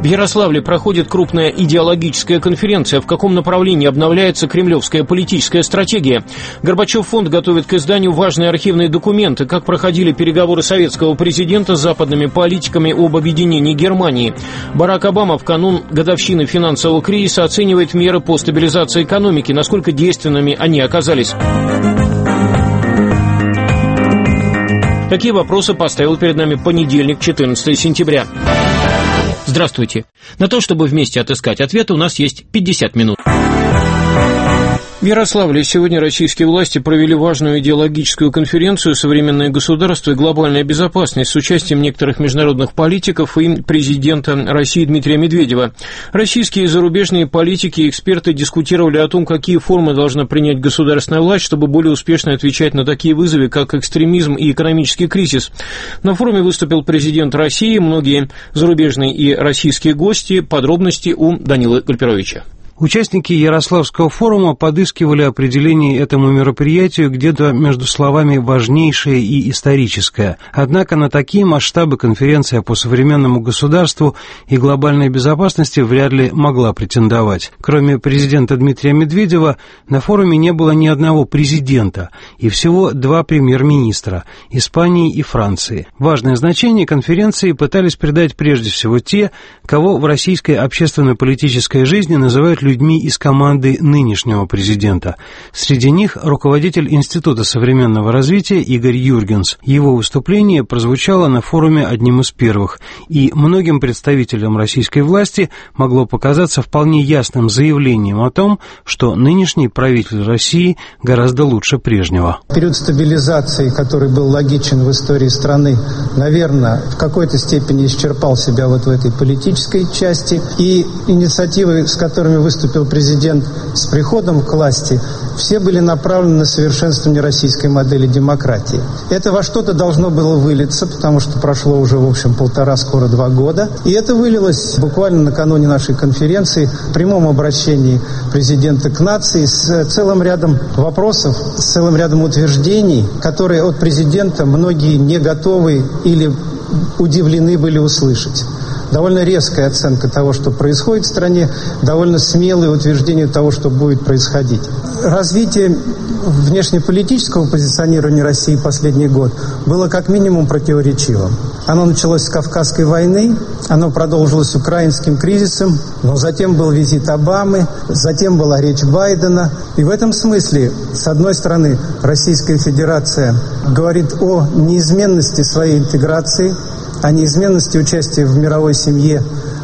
В Ярославле проходит крупная идеологическая конференция. В каком направлении обновляется кремлевская политическая стратегия? Горбачев фонд готовит к изданию важные архивные документы. Как проходили переговоры советского президента с западными политиками об объединении Германии? Барак Обама в канун годовщины финансового кризиса оценивает меры по стабилизации экономики. Насколько действенными они оказались? Такие вопросы поставил перед нами понедельник, 14 сентября. Здравствуйте. На то, чтобы вместе отыскать ответы, у нас есть 50 минут. В Ярославле сегодня российские власти провели важную идеологическую конференцию «Современное государство и глобальная безопасность» с участием некоторых международных политиков и президента России Дмитрия Медведева. Российские и зарубежные политики и эксперты дискутировали о том, какие формы должна принять государственная власть, чтобы более успешно отвечать на такие вызовы, как экстремизм и экономический кризис. На форуме выступил президент России, многие зарубежные и российские гости. Подробности у Данилы Гальперовича. Участники Ярославского форума подыскивали определение этому мероприятию где-то между словами «важнейшее» и «историческое». Однако на такие масштабы конференция по современному государству и глобальной безопасности вряд ли могла претендовать. Кроме президента Дмитрия Медведева, на форуме не было ни одного президента и всего 2 премьер-министра – Испании и Франции. Важное значение конференции пытались придать прежде всего те, кого в российской общественно-политической жизни называют людьми из команды нынешнего президента. Среди них руководитель Института современного развития Игорь Юргенс. Его выступление прозвучало на форуме одним из первых, и многим представителям российской власти могло показаться вполне ясным заявлением о том, что нынешний правитель России гораздо лучше прежнего. Период стабилизации, который был логичен в истории страны, наверное, в какой-то степени исчерпал себя вот в этой политической части, и инициативы, с которыми выступил президент с приходом к власти, все были направлены на совершенствование российской модели демократии. Это во что-то должно было вылиться, потому что прошло уже, в общем, 1,5, скоро 2 года. И это вылилось буквально накануне нашей конференции в прямом обращении президента к нации с целым рядом вопросов, с целым рядом утверждений, которые от президента многие не готовы или удивлены были услышать. Довольно резкая оценка того, что происходит в стране, довольно смелые утверждения того, что будет происходить. Развитие внешнеполитического позиционирования России последний год было как минимум противоречивым. Оно началось с Кавказской войны, оно продолжилось украинским кризисом, но затем был визит Обамы, затем была речь Байдена. И в этом смысле, с одной стороны, Российская Федерация говорит о неизменности своей интеграции, о неизменности участия в мировой семье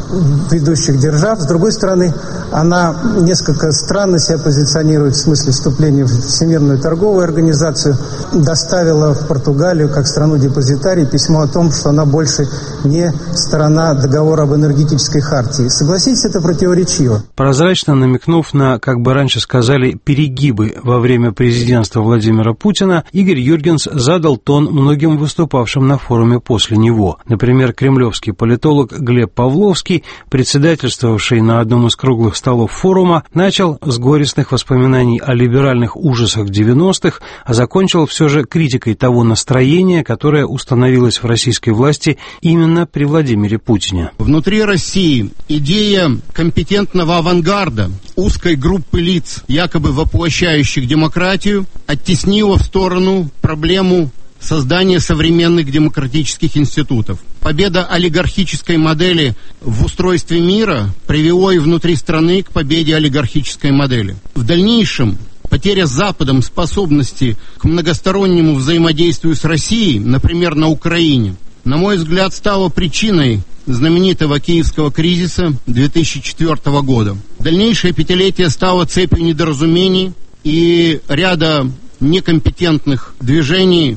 ведущих держав. С другой стороны, она несколько странно себя позиционирует в смысле вступления в Всемирную торговую организацию, доставила в Португалию, как страну-депозитарий, письмо о том, что она больше не сторона договора об энергетической хартии. Согласитесь, это противоречиво. Прозрачно намекнув на, как бы раньше сказали, перегибы во время президентства Владимира Путина, Игорь Юргенс задал тон многим выступавшим на форуме после него. Например, кремлевский политолог Глеб Павловский, председательствовавший на одном из круглых столов форума, начал с горестных воспоминаний о либеральных ужасах 90-х, а закончил все же критикой того настроения, которое установилось в российской власти именно при Владимире Путине. Внутри России идея компетентного авангарда, узкой группы лиц, якобы воплощающих демократию, оттеснила в сторону проблему создание современных демократических институтов. Победа олигархической модели в устройстве мира привело и внутри страны к победе олигархической модели. В дальнейшем потеря Западом способности к многостороннему взаимодействию с Россией, например, на Украине, на мой взгляд, стала причиной знаменитого киевского кризиса 2004 года. Дальнейшее пятилетие стало цепью недоразумений и ряда некомпетентных движений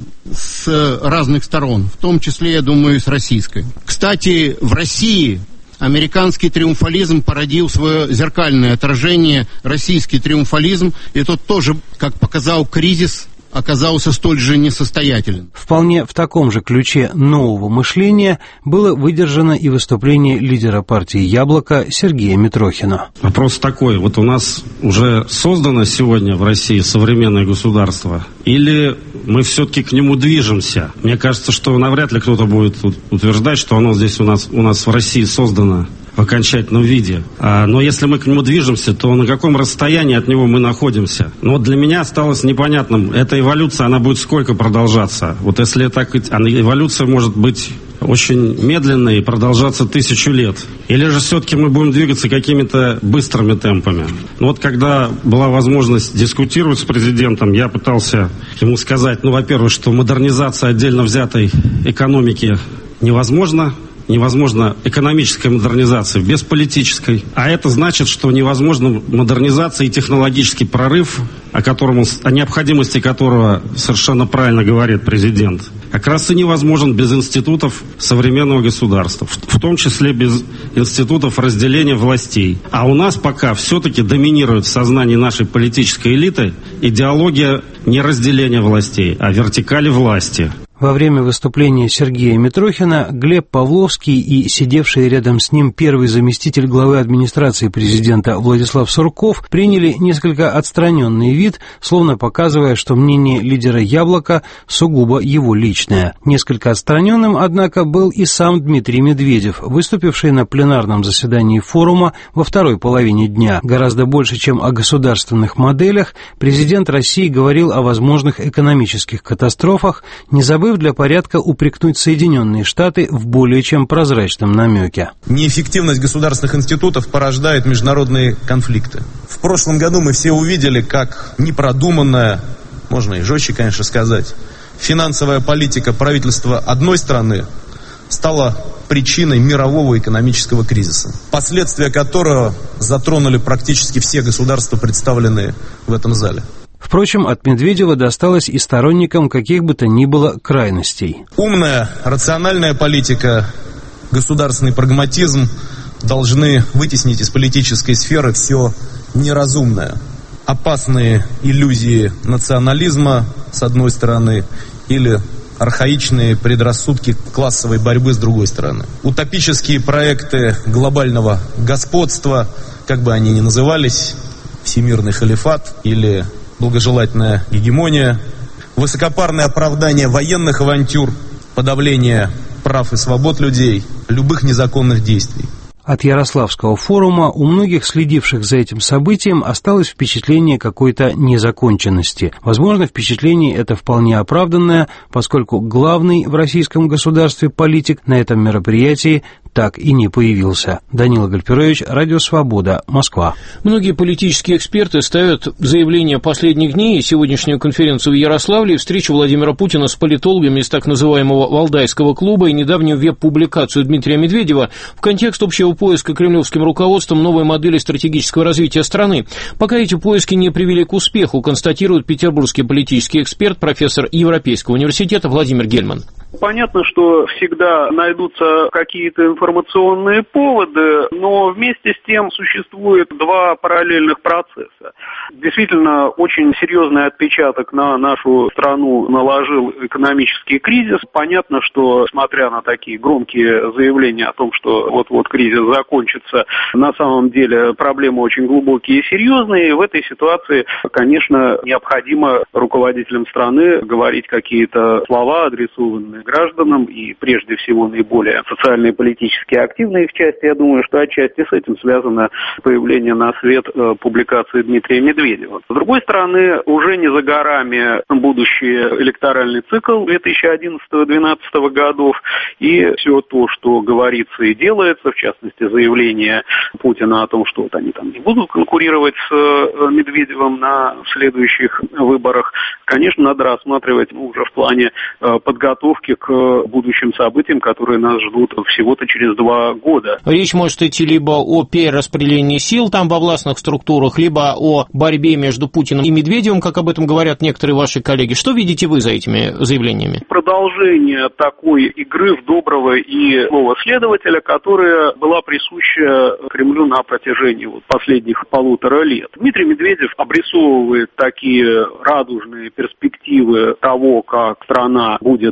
с разных сторон, в том числе, я думаю, и с российской. Кстати, в России американский триумфализм породил свое зеркальное отражение, российский триумфализм, и тот тоже, как показал кризис, оказался столь же несостоятелен. Вполне в таком же ключе нового мышления было выдержано и выступление лидера партии «Яблоко» Сергея Митрохина. Вопрос такой, вот у нас уже создано сегодня в России современное государство, или мы все-таки к нему движемся? Мне кажется, что навряд ли кто-то будет утверждать, что оно здесь у нас в России создано. в окончательном виде. Но если мы к нему движемся, то на каком расстоянии от него мы находимся? Но вот для меня осталось непонятным, эта эволюция, она будет сколько продолжаться? Вот если так, эволюция может быть очень медленной и продолжаться 1000 лет. Или же все-таки мы будем двигаться какими-то быстрыми темпами? Ну вот когда была возможность дискутировать с президентом, я пытался ему сказать, во-первых, что модернизация отдельно взятой экономики невозможна. Невозможна экономическая модернизация без политической. А это значит, что невозможна модернизация и технологический прорыв, о необходимости которого совершенно правильно говорит президент. Как раз и невозможен без институтов современного государства, в том числе без институтов разделения властей. А у нас пока все-таки доминирует в сознании нашей политической элиты идеология не разделения властей, а вертикали власти. Во время выступления Сергея Митрохина Глеб Павловский и сидевший рядом с ним первый заместитель главы администрации президента Владислав Сурков приняли несколько отстраненный вид, словно показывая, что мнение лидера «Яблока» сугубо его личное. Несколько отстраненным, однако, был и сам Дмитрий Медведев, выступивший на пленарном заседании форума во второй половине дня. Гораздо больше, чем о государственных моделях, президент России говорил о возможных экономических катастрофах, не забыв для порядка упрекнуть Соединенные Штаты в более чем прозрачном намеке. Неэффективность государственных институтов порождает международные конфликты. В прошлом году мы все увидели, как непродуманная, можно и жестче, конечно, сказать, финансовая политика правительства одной страны стала причиной мирового экономического кризиса, последствия которого затронули практически все государства, представленные в этом зале. Впрочем, от Медведева досталось и сторонникам каких бы то ни было крайностей. Умная, рациональная политика, государственный прагматизм должны вытеснить из политической сферы все неразумное. Опасные иллюзии национализма, с одной стороны, или архаичные предрассудки классовой борьбы с другой стороны. Утопические проекты глобального господства, как бы они ни назывались, всемирный халифат или благожелательная гегемония, высокопарное оправдание военных авантюр, подавление прав и свобод людей, любых незаконных действий. От Ярославского форума у многих следивших за этим событием осталось впечатление какой-то незаконченности. Возможно, впечатление это вполне оправданное, поскольку главный в российском государстве политик на этом мероприятии так и не появился. Данила Гальперович, Радио Свобода, Москва. Многие политические эксперты ставят заявление последних дней и сегодняшнюю конференцию в Ярославле, встречу Владимира Путина с политологами из так называемого Валдайского клуба и недавнюю веб-публикацию Дмитрия Медведева в контекст общего поиска кремлевским руководством новой модели стратегического развития страны. Пока эти поиски не привели к успеху, констатирует петербургский политический эксперт, профессор Европейского университета Владимир Гельман. Понятно, что всегда найдутся какие-то информационные поводы, но вместе с тем существует два параллельных процесса. Действительно, очень серьезный отпечаток на нашу страну наложил экономический кризис. Понятно, что, смотря на такие громкие заявления о том, что вот-вот кризис закончится, на самом деле проблемы очень глубокие и серьезные. И в этой ситуации, конечно, необходимо руководителям страны говорить какие-то слова, адресованные гражданам и, прежде всего, наиболее социально и политически активные их части. Я думаю, что отчасти с этим связано появление на свет публикации Дмитрия Медведева. С другой стороны, уже не за горами будущий электоральный цикл 2011-2012 годов, и все то, что говорится и делается, в частности, заявление Путина о том, что вот они там не будут конкурировать с Медведевым на следующих выборах, конечно, надо рассматривать уже в плане подготовки к будущим событиям, которые нас ждут всего-то через 2 года. Речь может идти либо о перераспределении сил там во властных структурах, либо о борьбе между Путиным и Медведевым, как об этом говорят некоторые ваши коллеги. Что видите вы за этими заявлениями? Продолжение такой игры в доброго и злого следователя, которая была присуща Кремлю на протяжении последних 1,5 лет. Дмитрий Медведев обрисовывает такие радужные перспективы того, как страна будет бороться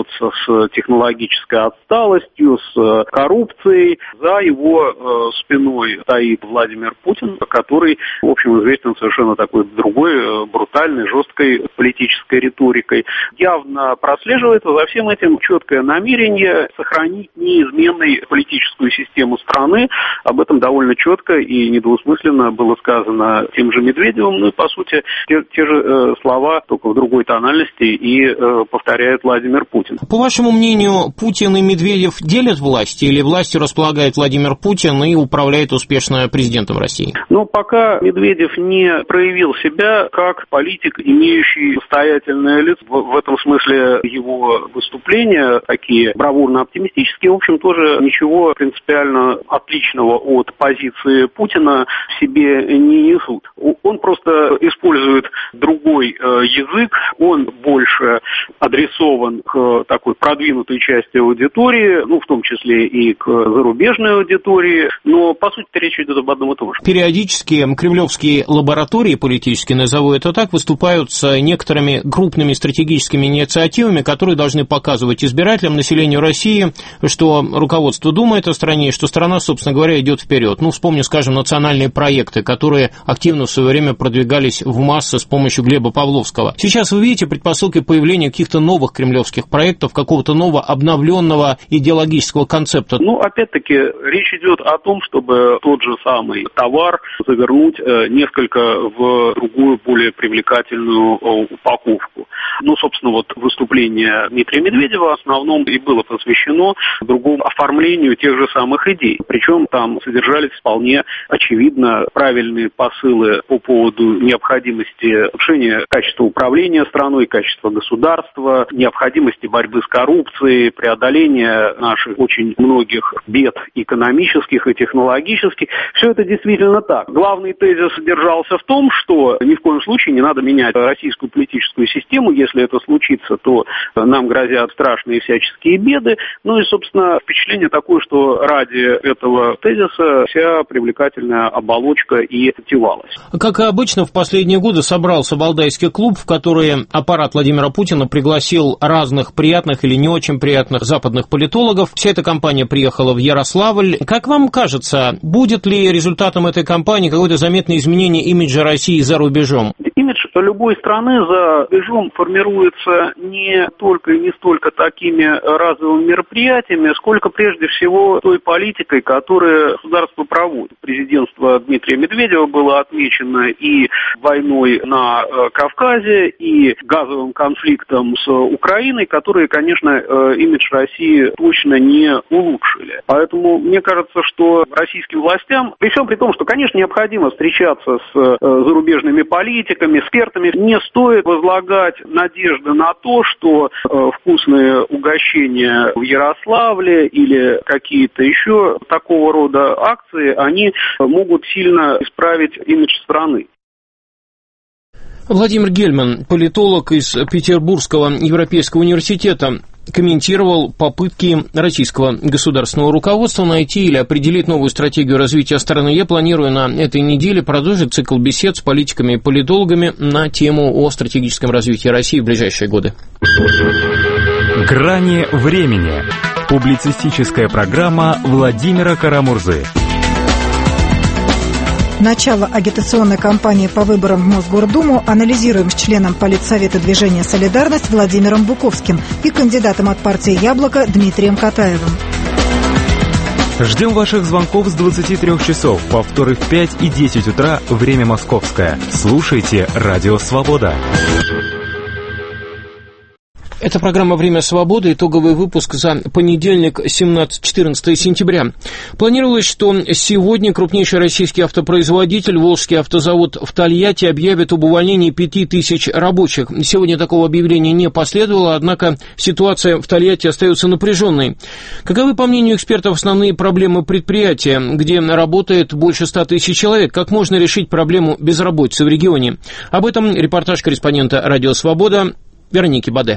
бороться с технологической отсталостью, с коррупцией. За его спиной стоит Владимир Путин, который, в общем, известен совершенно такой другой, брутальной, жесткой политической риторикой. Явно прослеживается за всем этим четкое намерение сохранить неизменной политическую систему страны. Об этом довольно четко и недвусмысленно было сказано тем же Медведевым. Ну и, по сути, те же слова, только в другой тональности, и повторяет Владимир Путин. По вашему мнению, Путин и Медведев делят власть, или властью располагает Владимир Путин и управляет успешно президентом России? Но пока Медведев не проявил себя как политик, имеющий состоятельное лицо, в этом смысле его выступления такие бравурно-оптимистические, в общем, тоже ничего принципиально отличного от позиции Путина в себе не несут. Он просто использует другой язык, он больше адресован к такой продвинутой части аудитории, ну, в том числе и к зарубежной аудитории, но, по сути, речь идет об одном и том же. Периодически кремлевские лаборатории, политические, назову это так, выступают с некоторыми крупными стратегическими инициативами, которые должны показывать избирателям, населению России, что руководство думает о стране, и что страна, собственно говоря, идет вперед. Ну, вспомню, скажем, национальные проекты, которые активно в свое время продвигались в массы с помощью Глеба Павловского. Сейчас вы видите предпосылки появления каких-то новых кремлевских проектов, какого-то нового обновленного идеологического концепта. Ну, опять-таки, речь идет о том, чтобы тот же самый товар завернуть несколько в другую, более привлекательную упаковку. Ну, собственно, вот выступление Дмитрия Медведева в основном и было посвящено другому оформлению тех же самых идей. Причем там содержались вполне очевидно правильные посылы по поводу необходимости улучшения качества управления страной, качества государства, необходимости борьбы с коррупцией, преодоления наших очень многих бед экономических и технологических. Все это действительно так. Главный тезис содержался в том, что ни в коем случае не надо менять российскую политическую систему. Если это случится, то нам грозят страшные всяческие беды. Ну и, собственно, впечатление такое, что ради этого тезиса вся привлекательная оболочка и девалась. Как и обычно, в последние годы собрался валдайский клуб, в который аппарат Владимира Путина пригласил разных приятных или не очень приятных западных политологов. Вся эта компания приехала в Ярославль. Как вам кажется, будет ли результатом этой кампании какое-то заметное изменение имиджа России за рубежом? Имидж любой страны за рубежом формируется не только и не столько такими разовыми мероприятиями, сколько прежде всего той политикой, которую государство проводит. Президентство Дмитрия Медведева было отмечено и войной на Кавказе, и газовым конфликтом с Украиной, которые, конечно, имидж России точно не улучшили. Поэтому мне кажется, что российским властям, при всем при том, что, конечно, необходимо встречаться с зарубежными политиками, экспертами, не стоит возлагать надежды на то, что вкусные угощения в Ярославле или какие-то еще такого рода акции, они могут сильно исправить имидж страны. Владимир Гельман, политолог из Петербургского Европейского университета, комментировал попытки российского государственного руководства найти или определить новую стратегию развития страны. Я планирую на этой неделе продолжить цикл бесед с политиками и политологами на тему о стратегическом развитии России в ближайшие годы. «Грани времени». Публицистическая программа Владимира Карамурзы. Начало агитационной кампании по выборам в Мосгордуму анализируем с членом Политсовета движения «Солидарность» Владимиром Буковским и кандидатом от партии «Яблоко» Дмитрием Катаевым. Ждем ваших звонков с 23 часов, повторы в 5 и 10 утра, время московское. Слушайте «Радио Свобода». Это программа «Время свободы», итоговый выпуск за понедельник, 14 сентября. Планировалось, что сегодня крупнейший российский автопроизводитель Волжский автозавод в Тольятти объявит об увольнении 5000 рабочих. Сегодня такого объявления не последовало, однако ситуация в Тольятти остается напряженной. Каковы, по мнению экспертов, основные проблемы предприятия, где работает больше 100 тысяч человек? Как можно решить проблему безработицы в регионе? Об этом репортаж корреспондента «Радио Свобода» Вероники Баде.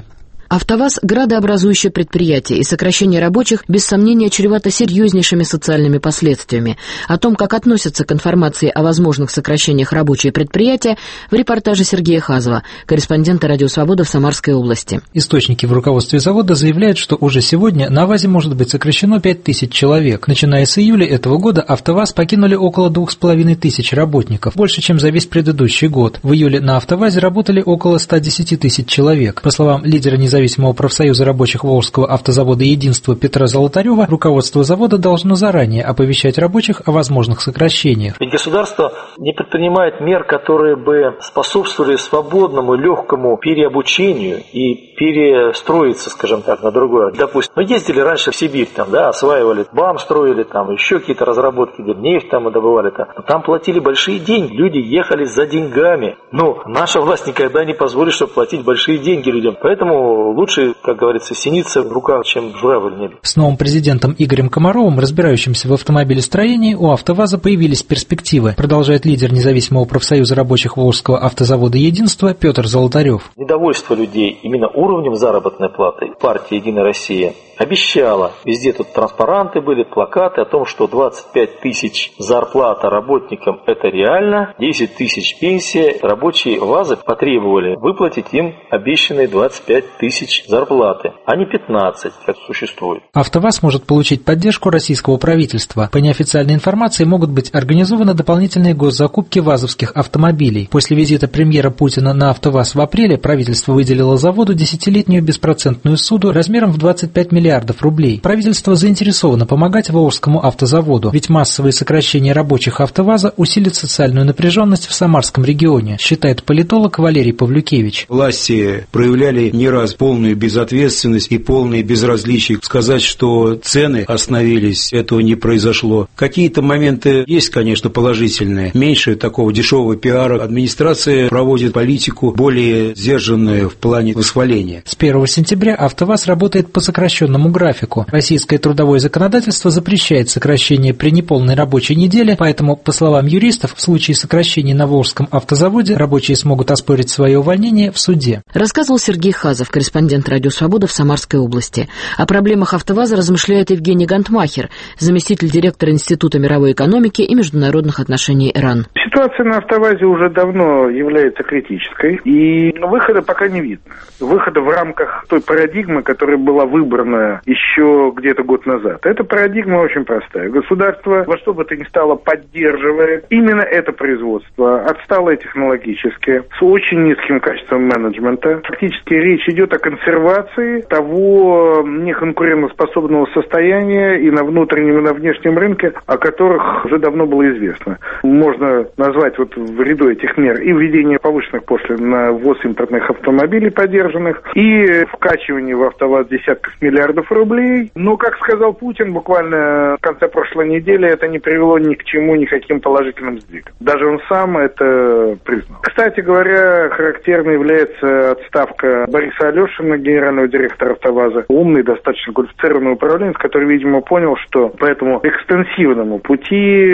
АвтоВАЗ – градообразующее предприятие, и сокращение рабочих без сомнения чревато серьезнейшими социальными последствиями. О том, как относятся к информации о возможных сокращениях рабочие предприятия, в репортаже Сергея Хазова, корреспондента «Радио Свобода» в Самарской области. Источники в руководстве завода заявляют, что уже сегодня на ВАЗе может быть сокращено 5000 человек. Начиная с июля этого года АвтоВАЗ покинули около 2500 работников, больше, чем за весь предыдущий год. В июле на АвтоВАЗе работали около 110 тысяч человек. По словам лидера независимого профсоюза рабочих Волжского автозавода «Единство» Петра Золотарева, руководство завода должно заранее оповещать рабочих о возможных сокращениях. Ведь государство не предпринимает мер, которые бы способствовали свободному, легкому переобучению и перестроиться, скажем так, на другое. Допустим, мы ездили раньше в Сибирь, осваивали БАМ, строили, еще какие-то разработки, нефть мы добывали. Там платили большие деньги, люди ехали за деньгами. Но наша власть никогда не позволит, чтобы платить большие деньги людям. Поэтому лучше, как говорится, синица в руках, чем журавль в небе. С новым президентом Игорем Комаровым, разбирающимся в автомобилестроении, у АвтоВАЗа появились перспективы, продолжает лидер независимого профсоюза рабочих Волжского автозавода «Единство» Петр Золотарев. Недовольство людей именно уровнем заработной платы партия «Единая Россия» обещала. Везде тут транспаранты были, плакаты о том, что 25 тысяч зарплата работникам – это реально, 10 тысяч пенсия. Рабочие ВАЗы потребовали выплатить им обещанные 25 тысяч зарплаты, а не 15, как существует. АвтоВАЗ может получить поддержку российского правительства. По неофициальной информации могут быть организованы дополнительные госзакупки вазовских автомобилей. После визита премьера Путина на АвтоВАЗ в апреле правительство выделило заводу 10-летнюю беспроцентную ссуду размером в 25 миллиардов рублей. Правительство заинтересовано помогать Волжскому автозаводу, ведь массовые сокращения рабочих АвтоВАЗа усилят социальную напряженность в Самарском регионе, считает политолог Валерий Павлюкевич. Власти проявляли не раз полную безответственность и полное безразличие. Сказать, что цены остановились, этого не произошло. Какие-то моменты есть, конечно, положительные. Меньше такого дешевого пиара. Администрация проводит политику более сдержанную в плане восхваления. С 1 сентября АвтоВАЗ работает по сокращенному графику. Российское трудовое законодательство запрещает сокращение при неполной рабочей неделе, поэтому, по словам юристов, в случае сокращений на Волжском автозаводе рабочие смогут оспорить свое увольнение в суде. Рассказывал Сергей Хазов, корреспондент «Радио Свобода» в Самарской области. О проблемах АвтоВАЗа размышляет Евгений Гантмахер, заместитель директора Института мировой экономики и международных отношений РАН. Ситуация на АвтоВАЗе уже давно является критической, и выхода пока не видно. Выхода в рамках той парадигмы, которая была выбрана еще где-то год назад. Эта парадигма очень простая. Государство во что бы то ни стало поддерживает именно это производство, отсталое технологически, с очень низким качеством менеджмента. Фактически речь идет о консервации того неконкурентоспособного состояния и на внутреннем, и на внешнем рынке, о которых уже давно было известно. Можно назвать в ряду этих мер и введение повышенных пошлин на ввоз импортных автомобилей подержанных, и вкачивание в АвтоВАЗ десятков миллиардов рублей. Но, как сказал Путин буквально в конце прошлой недели, это не привело ни к чему, никаким положительным сдвигам. Даже он сам это признал. Кстати говоря, характерной является отставка Бориса Алешина, генерального директора АвтоВАЗа. Умный, достаточно квалифицированный управленец, который, видимо, понял, что по этому экстенсивному пути,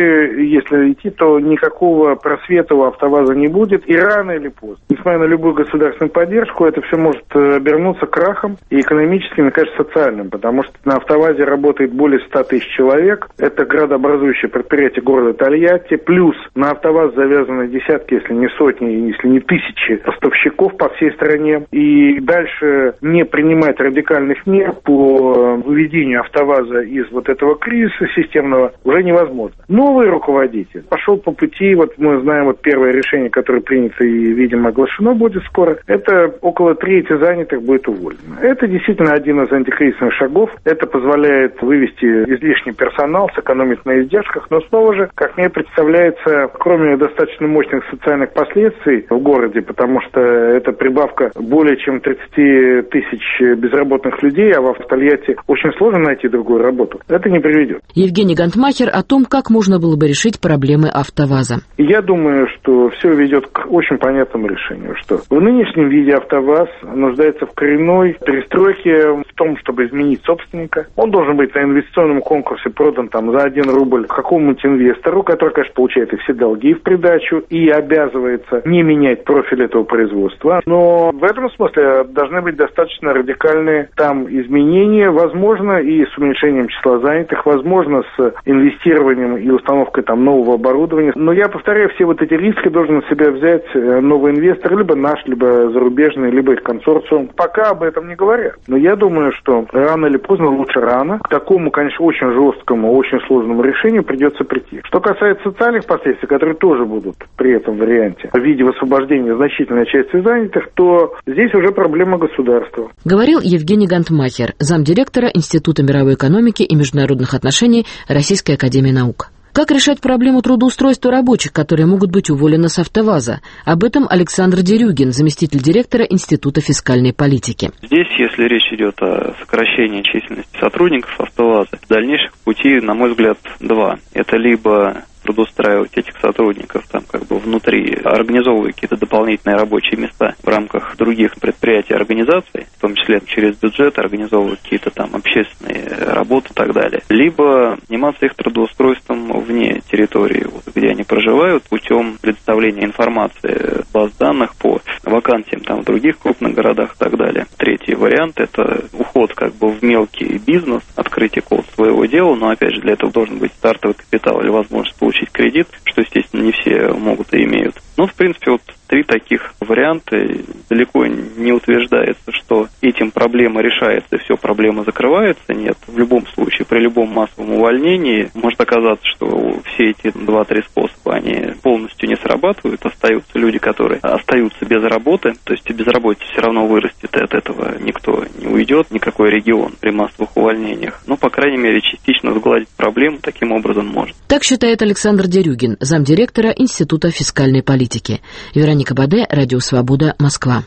если идти, то никакого просвета у АвтоВАЗа не будет. И рано или поздно, несмотря на любую государственную поддержку, это все может обернуться крахом и экономическим, мне кажется, социальным, потому что на АвтоВАЗе работает более 100 тысяч человек. Это градообразующее предприятие города Тольятти. Плюс на АвтоВАЗ завязаны десятки, если не сотни, если не тысячи поставщиков по всей стране. И дальше не принимать радикальных мер по выведению АвтоВАЗа из этого кризиса системного уже невозможно. Новый руководитель пошел по пути, мы знаем, первое решение, которое принято и, видимо, оглашено будет скоро, это около трети занятых будет уволено. Это действительно один из антикризисных шагов. Это позволяет вывести излишний персонал, сэкономить на издержках, но снова же, как мне представляется, кроме достаточно мощных социальных последствий в городе, потому что это прибавка более чем 30 тысяч безработных людей, а в Тольятти очень сложно найти другую работу, это не приведет. Евгений Гантмахер о том, как можно было бы решить проблемы АвтоВАЗа. Я думаю, что все ведет к очень понятному решению, что в нынешнем виде АвтоВАЗ нуждается в коренной перестройке, в том, чтобы изменить собственника. Он должен быть на инвестиционном конкурсе продан там за 1 рубль какому-нибудь инвестору, который, конечно, получает и все долги в придачу и обязывается не менять профиль этого производства. Но в этом смысле должны быть достаточно радикальные там изменения, возможно, и с уменьшением числа занятых, возможно, с инвестированием и установкой там нового оборудования. Но я повторяю, все вот эти риски должен на себя взять новый инвестор, либо наш, либо зарубежный, либо их консорциум. Пока об этом не говорят. Но я думаю, что рано или поздно, лучше рано, к такому, конечно, очень жесткому, очень сложному решению придется прийти. Что касается социальных последствий, которые тоже будут при этом варианте в виде освобождения значительной части занятых, то здесь уже проблема государства. Говорил Евгений Гантмахер, замдиректора Института мировой экономики и международных отношений Российской академии наук. Как решать проблему трудоустройства рабочих, которые могут быть уволены с АвтоВАЗа? Об этом Александр Дерюгин, заместитель директора Института фискальной политики. Здесь, если речь идет о сокращении численности сотрудников АвтоВАЗа, дальнейших путей, на мой взгляд, два. Это либо трудоустраивать этих сотрудников там как бы внутри, организовывая какие-то дополнительные рабочие места в рамках других предприятий и организаций, в том числе через бюджет, организовывать какие-то там общественные работы и так далее. Либо заниматься их трудоустройством вне территории, где они проживают, путем предоставления информации, баз данных по вакансиям там в других крупных городах и так далее. Третий вариант – это уход как бы в мелкий бизнес, открытие какого-то своего дела, но опять же для этого должен быть стартовый капитал или возможность получить кредит, что, естественно, не все могут и имеют. Но, в принципе, вот три таких варианта. Далеко не утверждается, что этим проблема решается, и все, проблема закрывается. Нет, в любом случае, при любом массовом увольнении может оказаться, что все эти 2-3 способа, они полностью не срабатывают. Остаются люди, которые остаются без работы, то есть безработица все равно вырастет, и от этого никто не уйдет, никакой регион при массовых увольнениях. Но, по крайней мере, частично сгладить проблему таким образом может. Так считает Александр Дерюгин, замдиректора Института фискальной политики. Вероника Баде, Радио Свобода, Москва.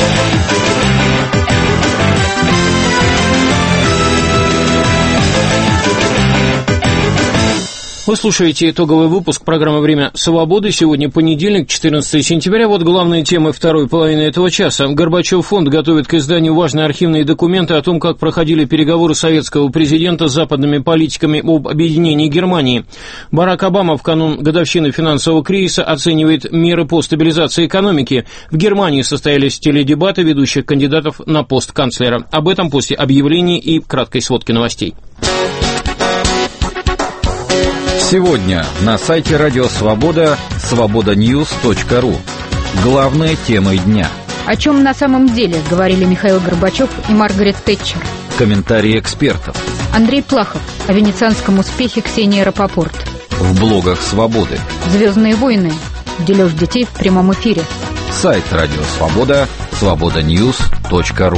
Вы слушаете итоговый выпуск программы «Время свободы». Сегодня понедельник, 14 сентября. Вот главные темы второй половины этого часа. Горбачев фонд готовит к изданию важные архивные документы о том, как проходили переговоры советского президента с западными политиками об объединении Германии. Барак Обама в канун годовщины финансового кризиса оценивает меры по стабилизации экономики. В Германии состоялись теледебаты ведущих кандидатов на пост канцлера. Об этом после объявлений и краткой сводки новостей. Сегодня на сайте Радио Свобода свободаnews.ru. Главные темы дня. О чем на самом деле говорили Михаил Горбачев и Маргарет Тэтчер. Комментарии экспертов. Андрей Плахов о венецианском успехе Ксении Рапопорт. В блогах Свободы. «Звездные войны». Дележ детей в прямом эфире. Сайт Радио Свобода свободаnews.ru.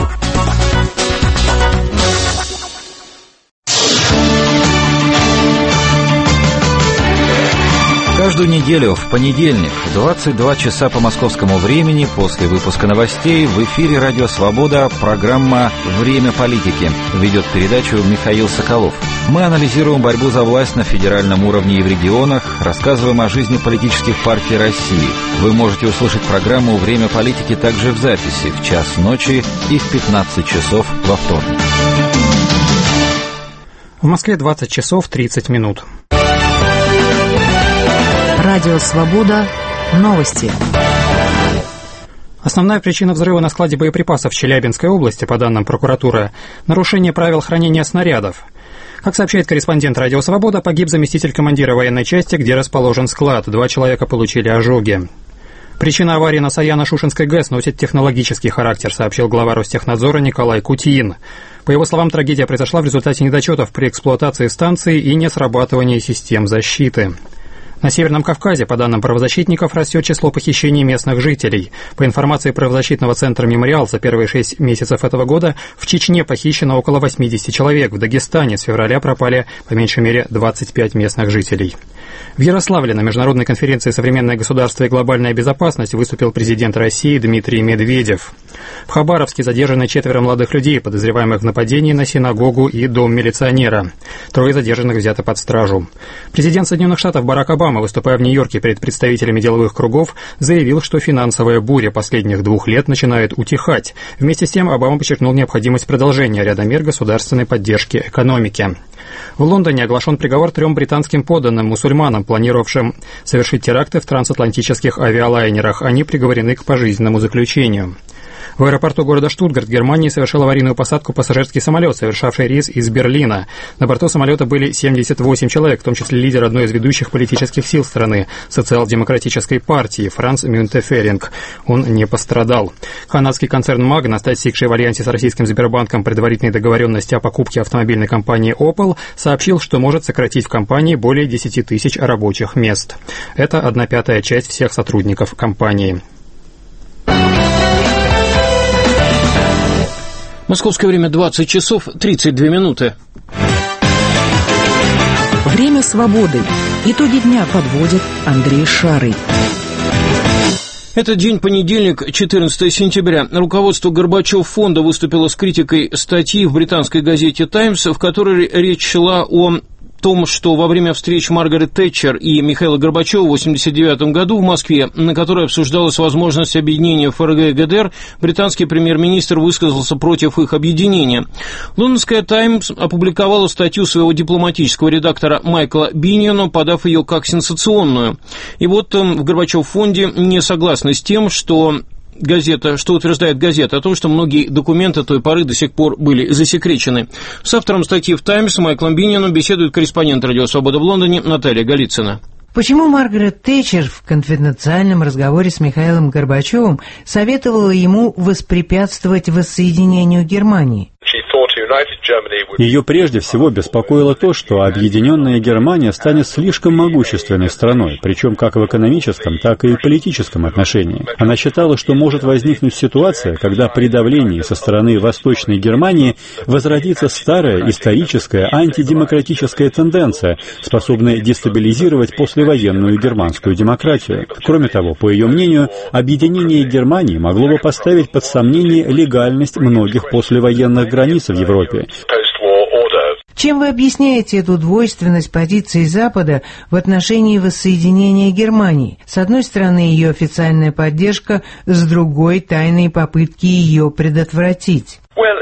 Каждую неделю в понедельник, 22 часа по московскому времени, после выпуска новостей, в эфире «Радио Свобода» программа «Время политики». Ведет передачу Михаил Соколов. Мы анализируем борьбу за власть на федеральном уровне и в регионах, рассказываем о жизни политических партий России. Вы можете услышать программу «Время политики» также в записи в час ночи и в 15 часов во вторник. В Москве 20 часов 30 минут. Радио «Свобода». Новости. Основная причина взрыва на складе боеприпасов в Челябинской области, по данным прокуратуры, нарушение правил хранения снарядов. Как сообщает корреспондент «Радио Свобода», погиб заместитель командира военной части, где расположен склад. 2 человека получили ожоги. Причина аварии на Саяно-Шушенской ГЭС носит технологический характер, сообщил глава Ростехнадзора Николай Кутьин. По его словам, трагедия произошла в результате недочетов при эксплуатации станции и несрабатывания систем защиты. На Северном Кавказе, по данным правозащитников, растет число похищений местных жителей. По информации правозащитного центра «Мемориал», за первые 6 месяцев этого года в Чечне похищено около 80 человек. В Дагестане с февраля пропали по меньшей мере 25 местных жителей. В Ярославле на международной конференции «Современное государство и глобальная безопасность» выступил президент России Дмитрий Медведев. В Хабаровске задержаны 4 молодых людей, подозреваемых в нападении на синагогу и дом милиционера. 3 задержанных взяты под стражу. Президент Соединенных Штатов Барак Обама, выступая в Нью-Йорке перед представителями деловых кругов, заявил, что финансовая буря последних 2 лет начинает утихать. Вместе с тем Обама подчеркнул необходимость продолжения ряда мер государственной поддержки экономики. В Лондоне оглашен приговор 3 британским подданным мусульманам, планировавшим совершить теракты в трансатлантических авиалайнерах. Они приговорены к пожизненному заключению. В аэропорту города Штутгарт, Германии, совершил аварийную посадку пассажирский самолет, совершавший рейс из Берлина. На борту самолета были 78 человек, в том числе лидер одной из ведущих политических сил страны, социал-демократической партии, Франц Мюнтеферинг. Он не пострадал. Канадский концерн Magna, достигший в альянсе с российским Сбербанком предварительной договоренности о покупке автомобильной компании Opel, сообщил, что может сократить в компании более 10 тысяч рабочих мест. Это 1/5 часть всех сотрудников компании. Московское время 20 часов 32 минуты. Время свободы. Итоги дня подводит Андрей Шарый. Это день понедельник, 14 сентября. Руководство Горбачев фонда выступило с критикой статьи в британской газете «Таймс», в которой речь шла о том, что во время встреч Маргарет Тэтчер и Михаила Горбачева в 1989 году в Москве, на которой обсуждалась возможность объединения ФРГ и ГДР, британский премьер-министр высказался против их объединения. Лондонская «Таймс» опубликовала статью своего дипломатического редактора Майкла Биньона, подав ее как сенсационную. И вот в Горбачев фонде не согласны с тем, что утверждает газета о том, что многие документы той поры до сих пор были засекречены. С автором статьи в «Таймс» Майклом Биньоном беседует корреспондент «Радио Свобода» в Лондоне Наталья Голицына. Почему Маргарет Тэтчер в конфиденциальном разговоре с Михаилом Горбачевым советовала ему воспрепятствовать воссоединению Германии? Ее прежде всего беспокоило то, что объединенная Германия станет слишком могущественной страной, причем как в экономическом, так и в политическом отношении. Она считала, что может возникнуть ситуация, когда при давлении со стороны Восточной Германии возродится старая историческая антидемократическая тенденция, способная дестабилизировать послевоенную германскую демократию. Кроме того, по ее мнению, объединение Германии могло бы поставить под сомнение легальность многих послевоенных границ в Европе. Чем вы объясняете эту двойственность позиций Запада в отношении воссоединения Германии? С одной стороны, ее официальная поддержка, с другой – тайные попытки ее предотвратить.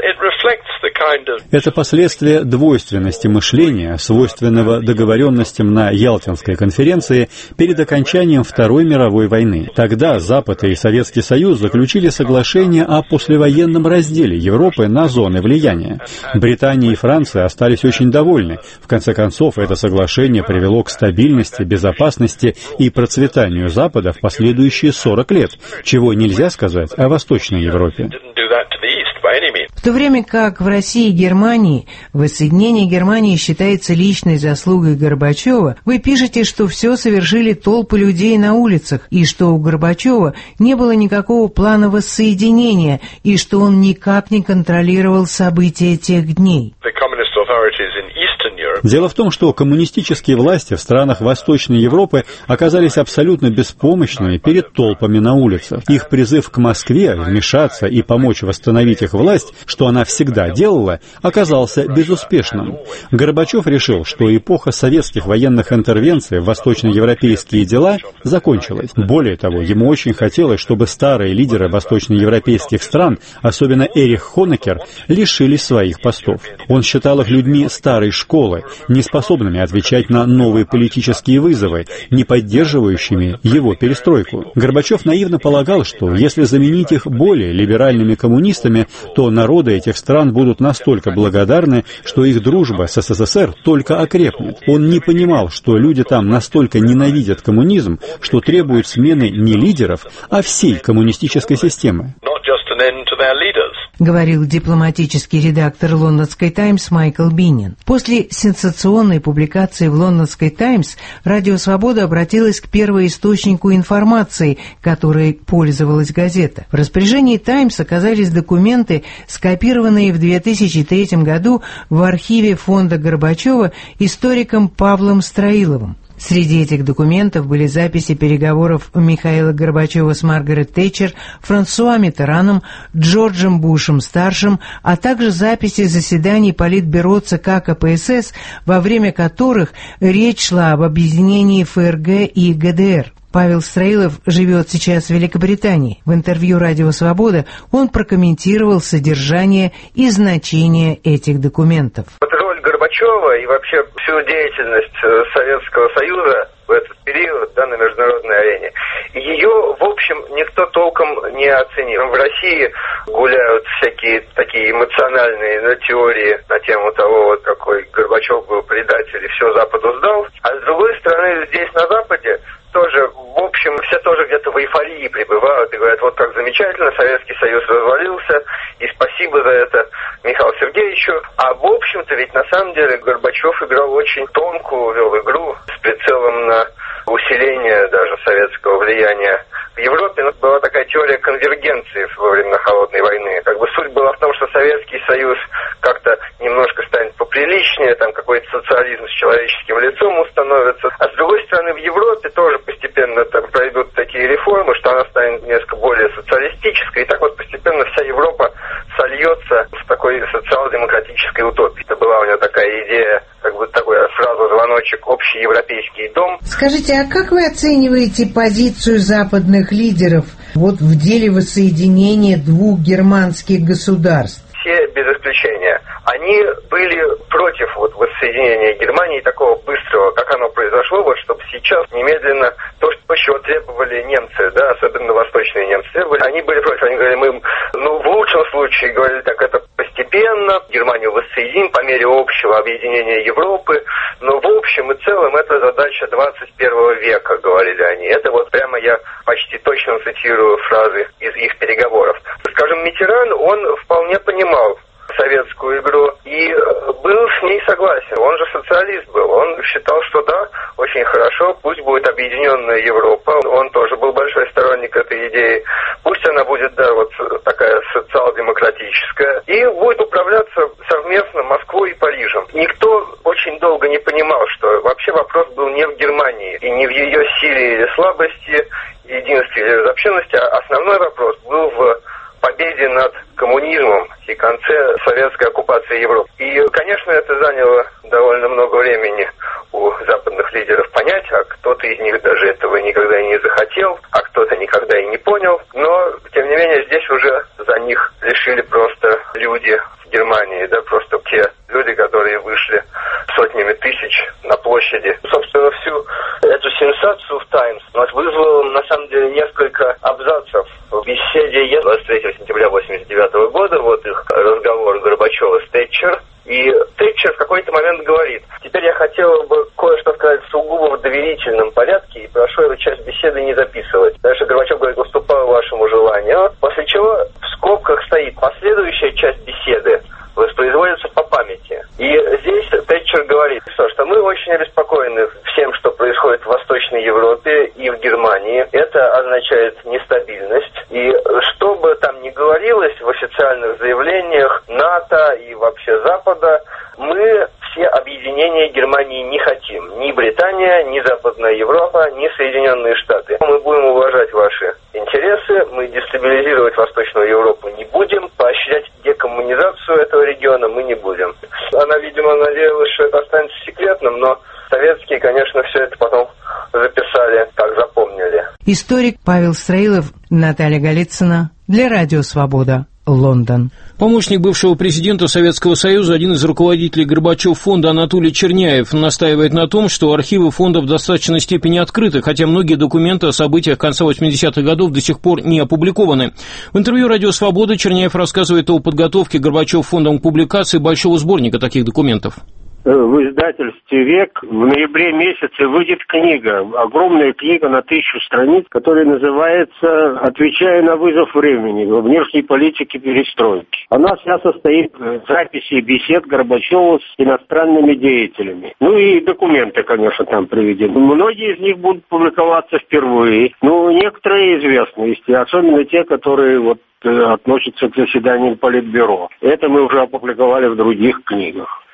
Это последствия двойственности мышления, свойственного договоренностям на Ялтинской конференции перед окончанием Второй мировой войны. Тогда Запад и Советский Союз заключили соглашение о послевоенном разделе Европы на зоны влияния. Британия и Франция остались очень довольны. В конце концов, это соглашение привело к стабильности, безопасности и процветанию Запада в последующие 40 лет, чего нельзя сказать о Восточной Европе. В то время как в России и Германии воссоединение Германии считается личной заслугой Горбачева, вы пишете, что все совершили толпы людей на улицах, и что у Горбачева не было никакого плана воссоединения, и что он никак не контролировал события тех дней. Дело в том, что коммунистические власти в странах Восточной Европы оказались абсолютно беспомощными перед толпами на улицах. Их призыв к Москве вмешаться и помочь восстановить их власть, что она всегда делала, оказался безуспешным. Горбачев решил, что эпоха советских военных интервенций в восточноевропейские дела закончилась. Более того, ему очень хотелось, чтобы старые лидеры восточноевропейских стран, особенно Эрих Хонекер, лишились своих постов. Он считал их людьми старой школы, неспособными отвечать на новые политические вызовы, не поддерживающими его перестройку. Горбачев наивно полагал, что если заменить их более либеральными коммунистами, то народы этих стран будут настолько благодарны, что их дружба с СССР только окрепнет. Он не понимал, что люди там настолько ненавидят коммунизм, что требуют смены не лидеров, а всей коммунистической системы. Говорил дипломатический редактор лондонской «Таймс» Майкл Биньон. После сенсационной публикации в лондонской «Таймс» Радио Свобода обратилась к первоисточнику информации, которой пользовалась газета. В распоряжении «Таймс» оказались документы, скопированные в 2003 году в архиве фонда Горбачева историком Павлом Строиловым. Среди этих документов были записи переговоров Михаила Горбачева с Маргарет Тэтчер, Франсуа Миттераном, Джорджем Бушем-старшим, а также записи заседаний Политбюро ЦК КПСС, во время которых речь шла об объединении ФРГ и ГДР. Павел Строилов живет сейчас в Великобритании. В интервью «Радио Свобода» он прокомментировал содержание и значение этих документов. Роль Горбачева и вообще всю деятельность Советского Союза в этот период, да, на международной арене, ее, в общем, никто толком не оценил. В России гуляют всякие такие эмоциональные теории на тему того, вот какой Горбачев был предатель и все Западу сдал. А с другой стороны, здесь на Западе тоже, в общем, все тоже где-то в эйфории пребывают и говорят, вот как замечательно, Советский Союз развалился, и спасибо за это Михаилу Сергеевичу. А в общем-то ведь на самом деле Горбачев играл очень тонкую, вел игру с прицелом на усиление даже советского влияния в Европе. Была такая теория конвергенции во времена Холодной войны. Как бы суть была в том, что Советский Союз как-то немножко станет поприличнее, там какой-то социализм с человеческим лицом установится. А с другой стороны, в Европе тоже постепенно там пройдут такие реформы, что она станет несколько более социалистической. И так вот постепенно вся Европа сольется в такой социал-демократической утопии. Это была у него такая идея, как бы такой сразу-звоночек, общий европейский дом. Скажите, а как вы оцениваете позицию западных лидеров вот в деле воссоединения двух германских государств? Все без исключения. Они были против вот воссоединения Германии такого быстрого, как оно произошло, вот чтобы сейчас немедленно то, что чего требовали немцы, да, особенно восточные немцы требовали, они были против. Они говорили, мы, в лучшем случае, говорили так, это постепенно, Германию воссоединим по мере общего объединения Европы, но в общем и целом это задача 21 века, говорили они. Это вот прямо я почти точно цитирую фразы из их переговоров. Скажем, Миттеран, он вполне понимал советскую игру и был с ней согласен. Он же социалист был. Он считал, что да, очень хорошо, пусть будет объединенная Европа. Он тоже был большой сторонник этой идеи. Пусть она будет, да, вот такая социал-демократическая. И будет управляться совместно Москвой и Парижем. Никто очень долго не понимал, что вообще вопрос был не в Германии и не в ее силе или слабости, единстве или разобщенности, а основной вопрос был в победе над коммунизмом и конце советской оккупации Европы. И, конечно, это заняло довольно много времени у западных лидеров понять, а кто-то из них даже этого никогда и не захотел, а кто-то никогда и не понял. Но, тем не менее, здесь уже за них решили просто люди в Германии, да, просто те люди, которые вышли сотнями тысяч на площади. Собственно, всю эту сенсацию в «Таймс» вызвало, на самом деле, несколько абзацев в беседе 23 сентября 1989 года, вот их разговор Горбачева с Тэтчер. И Тэтчер в какой-то момент говорит, теперь я хотела бы кое-что сказать сугубо в доверительном порядке и прошу эту часть беседы не записывать. Дальше Горбачев говорит, уступаю вашему желанию, после чего в скобках стоит последующая часть беседы воспроизводится по памяти. И здесь Тэтчер говорит, что мы очень обеспокоены всем, что происходит в Восточной Европе и в Германии. Это означает нестабильность. И что бы там ни говорилось в официальных заявлениях НАТО и вообще Запада, мы все объединения Германии не хотим. Ни Британия, ни Западная Европа, ни Соединенные Штаты. Мы будем уважать ваши интересы, мы дестабилизировать Восточную Европу не будем, поощрять декоммунизацию этого региона мы не будем. Она, видимо, надеялась, что это останется секретным, но советские, конечно, все это потом записали, как запомнили. Историк Павел Строилов, Наталья Голицына для Радио Свобода, Лондон. Помощник бывшего президента Советского Союза, один из руководителей Горбачев фонда Анатолий Черняев, настаивает на том, что архивы фонда в достаточной степени открыты, хотя многие документы о событиях конца 80-х годов до сих пор не опубликованы. В интервью «Радио Свобода» Черняев рассказывает о подготовке Горбачев фондом к публикации большого сборника таких документов. В издательстве «Век» в ноябре месяце выйдет книга, огромная книга на 1000 страниц, которая называется «Отвечая на вызов времени. Во внешней политике перестройки». Она вся состоит из записей бесед Горбачева с иностранными деятелями. Ну и документы, конечно, там приведены. Многие из них будут публиковаться впервые. Ну, некоторые известны, особенно те, которые относятся к заседаниям Политбюро. Это мы уже опубликовали в других книгах.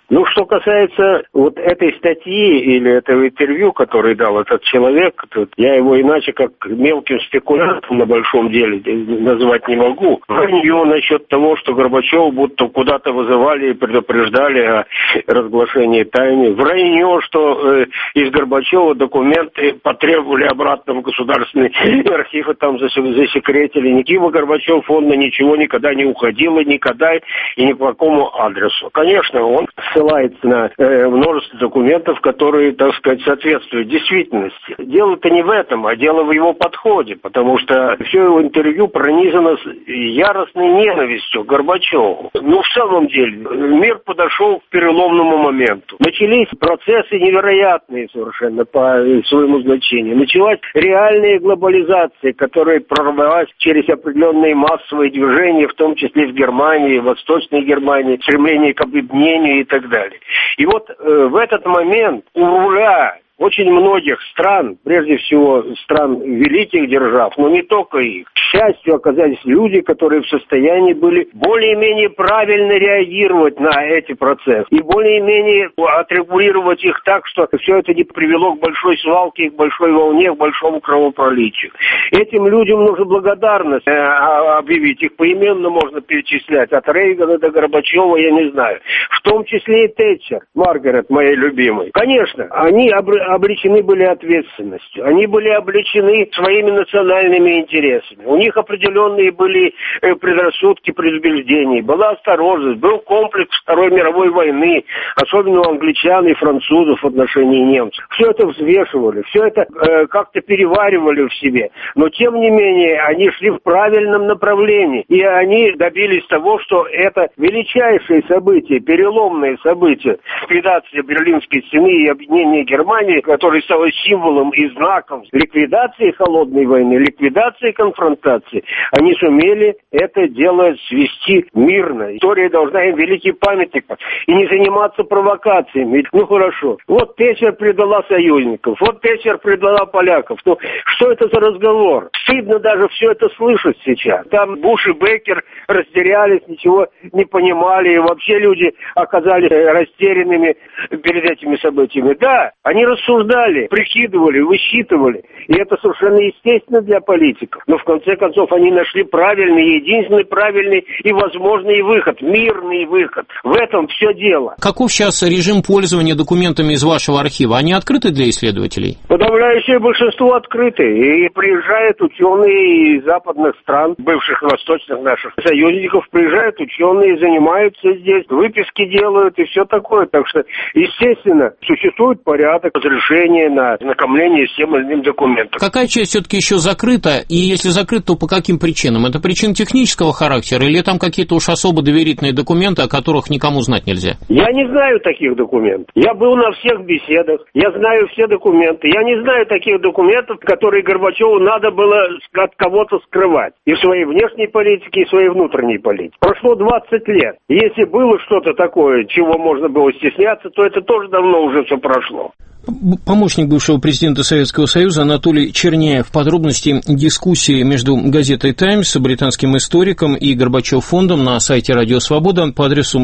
Ну, что касается вот этой статьи или этого интервью, который дал этот человек, я его иначе как мелким спекулянтом на большом деле назвать не могу. Вранье насчет того, что Горбачева будто куда-то вызывали и предупреждали о разглашении тайны. Вранье, что из Горбачева документы потребовали обратно в государственный архив и там засекретили. Никакого Горбачева фонда ничего никогда не уходило, никогда и ни по какому адресу. Конечно, он ссылается на множество документов, которые, так сказать, соответствуют действительности. Дело-то не в этом, а дело в его подходе, потому что все его интервью пронизано яростной ненавистью к Горбачеву. Ну, в самом деле, мир подошел к переломному моменту. Начались процессы невероятные совершенно по своему значению. Началась реальная глобализация, которая прорвалась через определенные массовые движения, в том числе в Германии, в Восточной Германии, стремление к объединению и так далее. И вот в этот момент у руля очень многих стран, прежде всего стран великих держав, но не только их, к счастью, оказались люди, которые в состоянии были более-менее правильно реагировать на эти процессы и более-менее отрегулировать их так, что все это не привело к большой свалке, к большой волне, к большому кровопролитию. Этим людям нужно благодарность объявить. Их поименно можно перечислять. От Рейгана до Горбачева, я не знаю. В том числе и Тэтчер, Маргарет, моей любимой. Конечно, они облечены были ответственностью. Они были облечены своими национальными интересами. У них определенные были предрассудки, предубеждения. Была осторожность, был комплекс Второй мировой войны, особенно у англичан и французов в отношении немцев. Все это взвешивали, все это как-то переваривали в себе. Но, тем не менее, они шли в правильном направлении. И они добились того, что это величайшее событие, переломное событие, ликвидация Берлинской стены и объединение Германии, которое стало символом и знаком ликвидации холодной войны, ликвидации конфронтации, они сумели это дело свести мирно. История должна им великий памятник и не заниматься провокациями. Ну хорошо, вот Тэтчер предала союзников, вот Тэтчер предала поляков. Ну что это за разговор? Стыдно даже все это слышать сейчас. Там Буш и Беккер растерялись, ничего не понимали, и вообще люди оказались растерянными перед этими событиями. Да, они рассуждали, прикидывали, высчитывали, и это совершенно естественно для политиков. Но в конце концов они нашли правильный, единственный правильный и возможный выход, мирный выход. В этом все дело. Каков сейчас режим пользования документами из вашего архива? Они открыты для исследователей? Подавляющее большинство открыты. И приезжают ученые из западных стран, бывших восточных наших союзников, приезжают ученые, занимаются здесь, выписки делают и все такое. Так что, естественно, существует порядок разрешения на ознакомление с тем или иным документом. Какая часть все-таки еще закрыта? И если закрыта, то по каким причинам? Это причины технического характера или там какие-то уж особо доверительные документы, о которых никому знать нельзя? Я не знаю таких документов. Я был на всех беседах, я знаю все документы. Я не знаю таких документов, которые Горбачеву надо было от кого-то скрывать. И в своей внешней политике, и в своей внутренней политике. Прошло 20 лет. Если было что-то такое, чего можно было стесняться, то это тоже давно уже все прошло. Помощник бывшего президента Советского Союза Анатолий Черняев. Подробности дискуссии между газетой «Таймс», британским историком и Горбачев-фондом на сайте «Радио Свобода» по адресу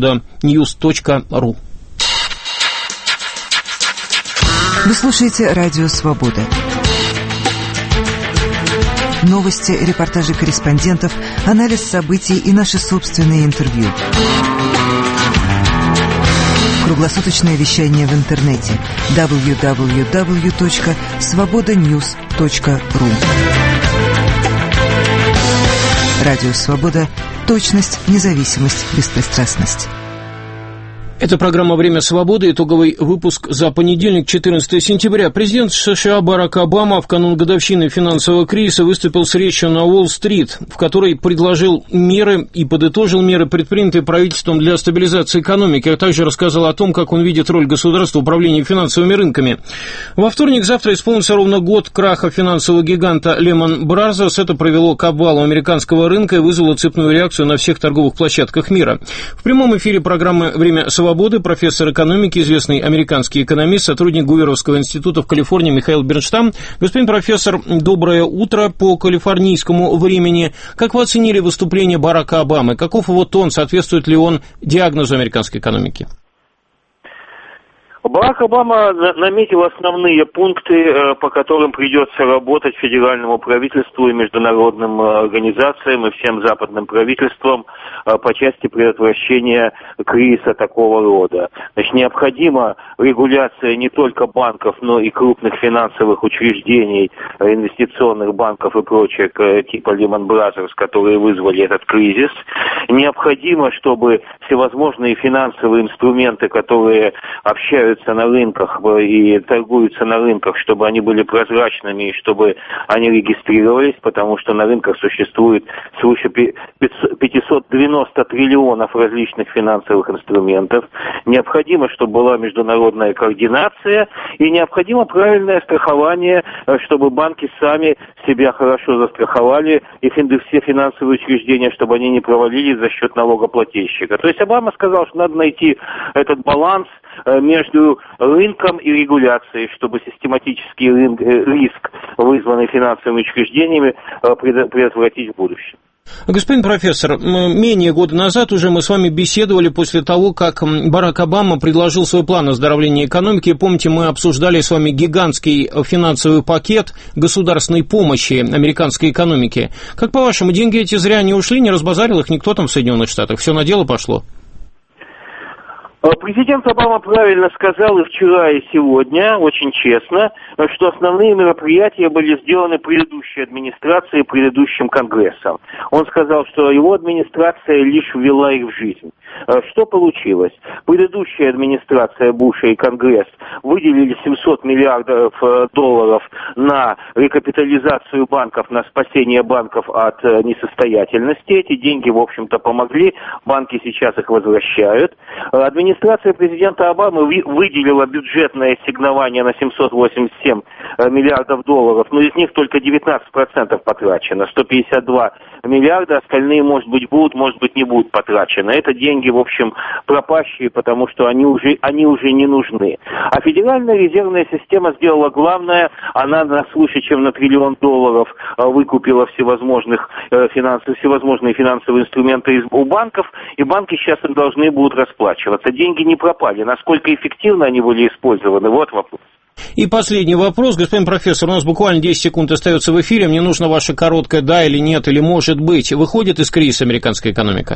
svobodanews.ru. Вы слушаете «Радио Свобода». Новости, репортажи корреспондентов, анализ событий и наши собственные интервью. Круглосуточное вещание в интернете www.svobodanews.ru. Радио Свобода. Точность, независимость, беспристрастность. Это программа «Время свободы», итоговый выпуск за понедельник, 14 сентября. Президент США Барак Обама в канун годовщины финансового кризиса выступил с речью на Уолл-стрит, в которой предложил меры и подытожил меры, предпринятые правительством для стабилизации экономики, а также рассказал о том, как он видит роль государства в управлении финансовыми рынками. Во вторник, завтра, исполнится ровно год краха финансового гиганта Lehman Brothers. Это привело к обвалу американского рынка и вызвало цепную реакцию на всех торговых площадках мира. В прямом эфире программы «Время свободы» профессор экономики, известный американский экономист, сотрудник Гуверовского института в Калифорнии Михаил Бернштам. Господин профессор, доброе утро по калифорнийскому времени. Как вы оценили выступление Барака Обамы? Каков его тон? Соответствует ли он диагнозу американской экономики? Барак Обама наметил основные пункты, по которым придется работать федеральному правительству и международным организациям и всем западным правительствам по части предотвращения кризиса такого рода. Значит, необходима регуляция не только банков, но и крупных финансовых учреждений, инвестиционных банков и прочих, типа Lehman Brothers, которые вызвали этот кризис. Необходимо, чтобы всевозможные финансовые инструменты, которые общаются на рынках и торгуются на рынках, чтобы они были прозрачными и чтобы они регистрировались, потому что на рынках существует свыше 590 триллионов различных финансовых инструментов. Необходимо, чтобы была международная координация и необходимо правильное страхование, чтобы банки сами себя хорошо застраховали и все финансовые учреждения, чтобы они не провалились за счет налогоплательщика. То есть Обама сказал, что надо найти этот баланс между рынком и регуляцией, чтобы систематический риск, вызванный финансовыми учреждениями, предотвратить в будущем. Господин профессор, менее года назад уже мы с вами беседовали после того, как Барак Обама предложил свой план оздоровления экономики. Помните, мы обсуждали с вами гигантский финансовый пакет государственной помощи американской экономике. Как по-вашему, деньги эти зря не ушли, не разбазарил их никто там в Соединенных Штатах? Все на дело пошло? Президент Обама правильно сказал и вчера, и сегодня, очень честно, что основные мероприятия были сделаны предыдущей администрацией, предыдущим Конгрессом. Он сказал, что его администрация лишь ввела их в жизнь. Что получилось? Предыдущая администрация Буша и Конгресс выделили $700 миллиардов на рекапитализацию банков, на спасение банков от несостоятельности. Эти деньги, в общем-то, помогли. Банки сейчас их возвращают. Администрация президента Обамы выделила бюджетное ассигнование на $787 миллиардов, но из них только 19% потрачено. 152 миллиарда, остальные, может быть, будут, может быть, не будут потрачены. Это деньги, в общем, пропащие, потому что они уже не нужны. А Федеральная резервная система сделала главное, она на свыше, чем на $1 триллион выкупила всевозможные финансовые инструменты у банков, и банки сейчас им должны будут расплачиваться. Деньги не пропали. Насколько эффективно они были использованы, вот вопрос. И последний вопрос, господин профессор, у нас буквально 10 секунд остается в эфире, мне нужно ваше короткое «да» или «нет», или «может быть». Выходит из кризиса американская экономика?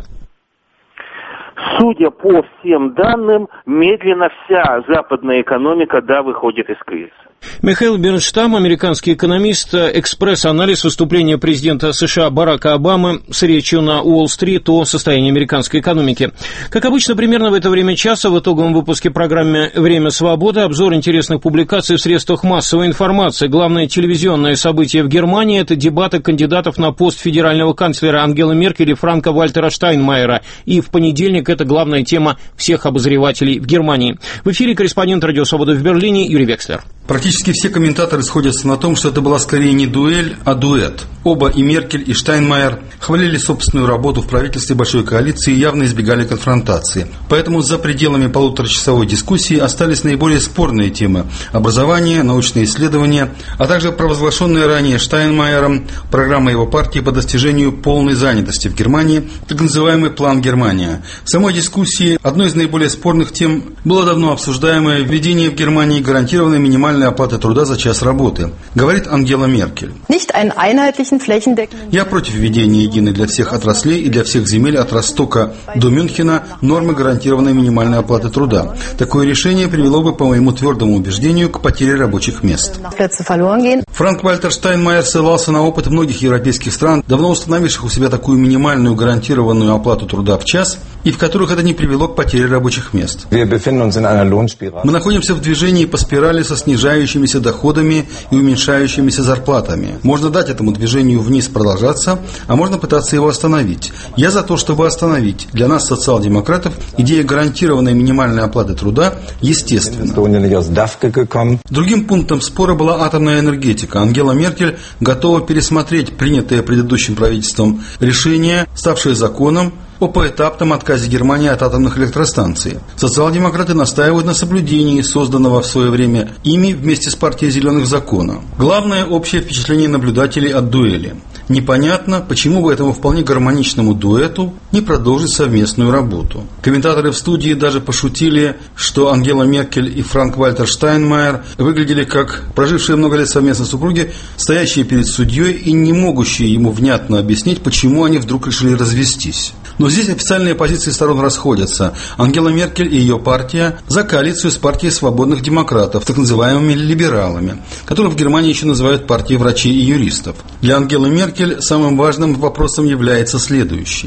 Судя по всем данным, медленно вся западная экономика, выходит из кризиса. Михаил Бернштам, американский экономист, экспресс-анализ выступления президента США Барака Обамы с речью на Уолл-стрит о состоянии американской экономики. Как обычно, примерно в это время часа в итоговом выпуске программы «Время свободы» обзор интересных публикаций в средствах массовой информации. Главное телевизионное событие в Германии – это дебаты кандидатов на пост федерального канцлера Ангелы Меркель и Франка-Вальтера Штайнмайера. И в понедельник это главная тема всех обозревателей в Германии. В эфире корреспондент «Радио Свобода» в Берлине Юрий Векслер. Практически все комментаторы сходятся на том, что это была скорее не дуэль, а дуэт. Оба, и Меркель, и Штайнмайер, хвалили собственную работу в правительстве большой коалиции и явно избегали конфронтации. Поэтому за пределами полуторачасовой дискуссии остались наиболее спорные темы – образование, научные исследования, а также провозглашенная ранее Штайнмайером программа его партии по достижению полной занятости в Германии, так называемый «План Германия». В самой дискуссии одной из наиболее спорных тем было давно обсуждаемое введение в Германии гарантированной минимальной оплаты труда за час работы, говорит Ангела Меркель. Я против введения единой для всех отраслей и для всех земель от Ростока до Мюнхена нормы гарантированной минимальной оплаты труда. Такое решение привело бы, по моему твердому убеждению, к потере рабочих мест. Франк-Вальтер Штайнмайер ссылался на опыт многих европейских стран, давно установивших у себя такую минимальную гарантированную оплату труда в час, и в которых это не привело к потере рабочих мест. Мы находимся в движении по спирали со снижающимися доходами и уменьшающимися зарплатами. Можно дать этому движению вниз продолжаться, а можно пытаться его остановить. Я за то, чтобы остановить. Для нас, социал-демократов, идея гарантированной минимальной оплаты труда естественна. Другим пунктом спора была атомная энергетика. Ангела Меркель готова пересмотреть принятое предыдущим правительством решение, ставшее законом, о поэтапном отказе Германии от атомных электростанций. Социал-демократы настаивают на соблюдении созданного в свое время ими вместе с партией «Зеленых» закона. Главное общее впечатление наблюдателей от дуэли. Непонятно, почему бы этому вполне гармоничному дуэту не продолжить совместную работу. Комментаторы в студии даже пошутили, что Ангела Меркель и Франк-Вальтер Штайнмайер выглядели как прожившие много лет совместно супруги, стоящие перед судьей и не могущие ему внятно объяснить, почему они вдруг решили развестись. Но здесь официальные позиции сторон расходятся. Ангела Меркель и ее партия за коалицию с партией свободных демократов, так называемыми либералами, которых в Германии еще называют партией врачей и юристов. Для Ангелы Меркель самым важным вопросом является следующий.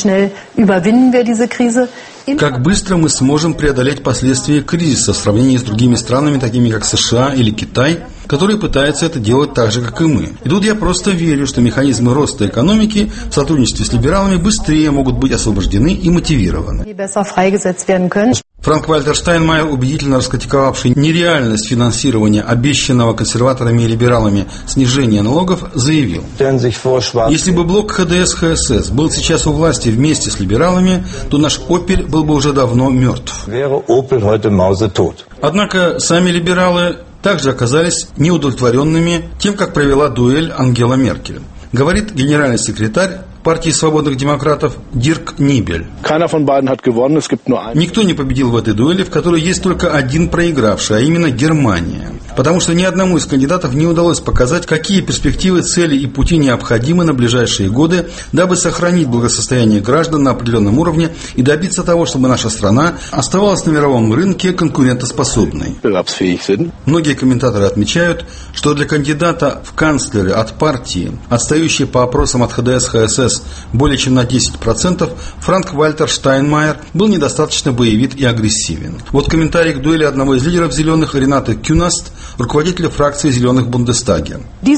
Как быстро мы сможем преодолеть последствия кризиса в сравнении с другими странами, такими как США или Китай, которые пытаются это делать так же, как и мы. И тут я просто верю, что механизмы роста экономики в сотрудничестве с либералами быстрее могут быть освобождены и мотивированы. Франк-Вальтер Штайнмайер, убедительно раскритиковавший нереальность финансирования обещанного консерваторами и либералами снижения налогов, заявил: если бы блок ХДС-ХСС был сейчас у власти вместе с либералами, то наш «Опель» был бы уже давно мертв. Однако сами либералы также оказались неудовлетворенными тем, как провела дуэль Ангела Меркель. Говорит генеральный секретарь партии свободных демократов Дирк Нибель. Никто не победил в этой дуэли, в которой есть только один проигравший, а именно Германия. Потому что ни одному из кандидатов не удалось показать, какие перспективы, цели и пути необходимы на ближайшие годы, дабы сохранить благосостояние граждан на определенном уровне и добиться того, чтобы наша страна оставалась на мировом рынке конкурентоспособной. Многие комментаторы отмечают, что для кандидата в канцлеры от партии, отстающей по опросам от ХДС-ХСС более чем на 10%, Франк-Вальтер Штайнмайер был недостаточно боевит и агрессивен. Вот комментарий к дуэли одного из лидеров «Зеленых» Ренаты Кюнаст, руководителя фракции «Зеленых» в Бундестаге.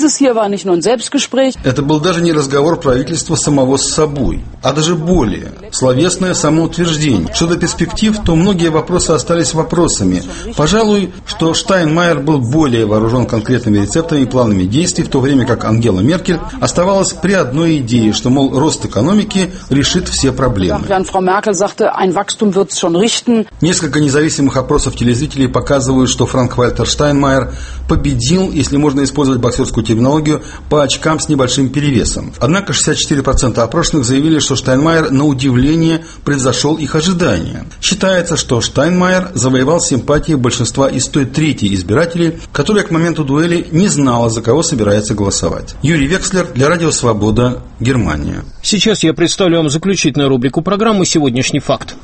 Это был даже не разговор правительства самого с собой, а даже более словесное самоутверждение. Что до перспектив, то многие вопросы остались вопросами. Пожалуй, что Штайнмайер был более вооружен конкретными рецептами и планами действий, в то время как Ангела Меркель оставалась при одной идее, что, мол, рост экономики решит все проблемы. Несколько независимых опросов телезрителей показывают, что Франк-Вальтер Штайнмайер победил, если можно использовать боксерскую терминологию, по очкам с небольшим перевесом. Однако 64% опрошенных заявили, что Штайнмайер на удивление превзошел их ожидания. Считается, что Штайнмайер завоевал симпатии большинства из той трети избирателей, которая к моменту дуэли не знала, за кого собирается голосовать. Юрий Векслер для Радио Свобода, Германия. Сейчас я представлю вам заключительную рубрику программы «Сегодняшний факт».